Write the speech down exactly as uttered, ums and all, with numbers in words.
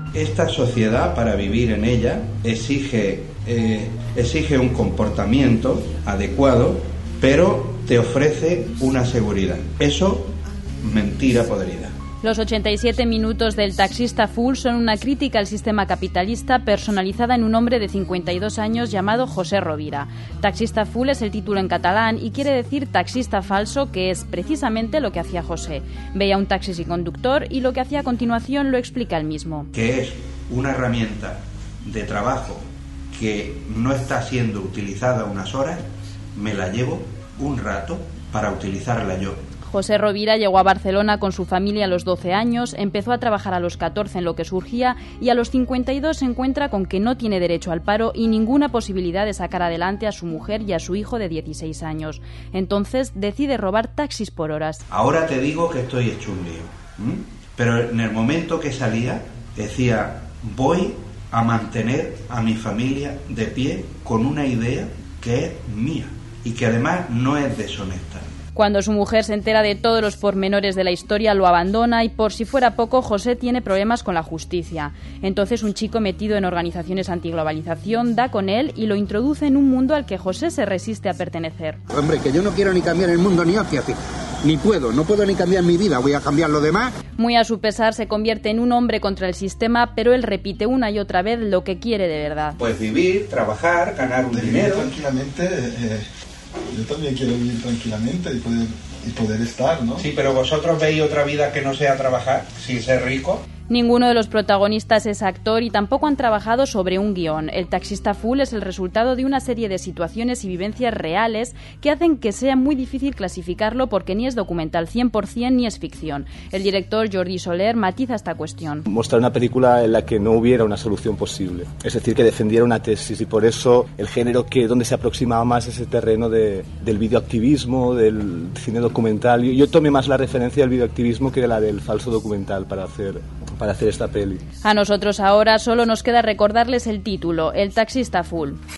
Esta sociedad, para vivir en ella, exige, eh, exige un comportamiento adecuado, pero te ofrece una seguridad. Eso, mentira podrida. Los ochenta y siete minutos del Taxista Full son una crítica al sistema capitalista personalizada en un hombre de cincuenta y dos años llamado José Rovira. Taxista Full es el título en catalán y quiere decir taxista falso, que es precisamente lo que hacía José. Veía un taxi sin conductor y lo que hacía a continuación lo explica él mismo. Que es una herramienta de trabajo que no está siendo utilizada unas horas, me la llevo un rato para utilizarla yo. José Rovira llegó a Barcelona con su familia a los doce años, empezó a trabajar a los catorce en lo que surgía y a los cincuenta y dos se encuentra con que no tiene derecho al paro y ninguna posibilidad de sacar adelante a su mujer y a su hijo de dieciséis años. Entonces decide robar taxis por horas. Ahora te digo que estoy hecho un lío, ¿m? Pero en el momento que salía decía, voy a mantener a mi familia de pie con una idea que es mía y que además no es deshonesta. Cuando su mujer se entera de todos los pormenores de la historia, lo abandona y, por si fuera poco, José tiene problemas con la justicia. Entonces un chico metido en organizaciones antiglobalización da con él y lo introduce en un mundo al que José se resiste a pertenecer. Hombre, que yo no quiero ni cambiar el mundo ni hacia ti. Ni puedo, no puedo ni cambiar mi vida, voy a cambiar lo demás. Muy a su pesar se convierte en un hombre contra el sistema, pero él repite una y otra vez lo que quiere de verdad. Pues vivir, trabajar, ganar un de dinero. Vivir tranquilamente, eh, yo también quiero vivir tranquilamente y poder, y poder estar, ¿no? Sí, pero vosotros veis otra vida que no sea trabajar, sin ser rico. Ninguno de los protagonistas es actor y tampoco han trabajado sobre un guión. El Taxista Full es el resultado de una serie de situaciones y vivencias reales que hacen que sea muy difícil clasificarlo porque ni es documental cien por ciento ni es ficción. El director Jordi Soler matiza esta cuestión. Mostrar una película en la que no hubiera una solución posible, es decir, que defendiera una tesis, y por eso el género que donde se aproximaba más ese terreno de, del videoactivismo, del cine documental. Yo, yo tomé más la referencia del videoactivismo que de la del falso documental para hacer... para hacer esta peli. A nosotros ahora solo nos queda recordarles el título, El Taxista Full.